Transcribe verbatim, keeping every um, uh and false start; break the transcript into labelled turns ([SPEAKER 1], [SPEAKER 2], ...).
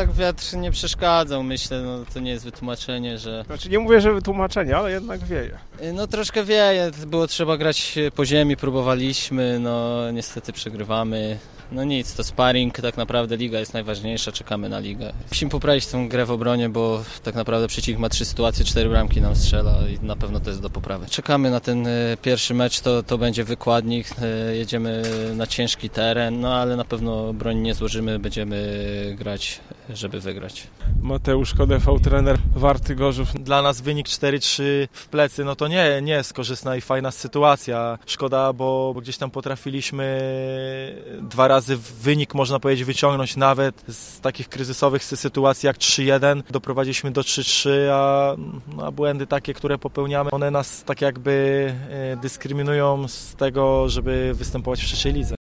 [SPEAKER 1] tak wiatr nie przeszkadzał, myślę, no to nie jest wytłumaczenie, że...
[SPEAKER 2] Znaczy nie mówię, że wytłumaczenie, ale jednak wieje.
[SPEAKER 1] No troszkę wieje, było trzeba grać po ziemi, próbowaliśmy, no niestety przegrywamy. No nic, to sparring, tak naprawdę liga jest najważniejsza, czekamy na ligę. Musimy poprawić tę grę w obronie, bo tak naprawdę przeciwnik ma trzy sytuacje, cztery bramki nam strzela i na pewno to jest do poprawy. Czekamy na ten pierwszy mecz, to, to będzie wykładnik, jedziemy na ciężki teren, no ale na pewno broń nie złożymy, będziemy grać, żeby wygrać.
[SPEAKER 2] Mateusz Kodefa, trener Warty Gorzów.
[SPEAKER 3] Dla nas wynik cztery trzy w plecy, no to nie, nie jest korzystna i fajna sytuacja. Szkoda, bo, bo gdzieś tam potrafiliśmy dwa razy wynik, można powiedzieć, wyciągnąć nawet z takich kryzysowych sytuacji jak trzy jeden. Doprowadziliśmy do trzy trzy, a, a błędy takie, które popełniamy, one nas tak jakby dyskryminują z tego, żeby występować w trzeciej lidze.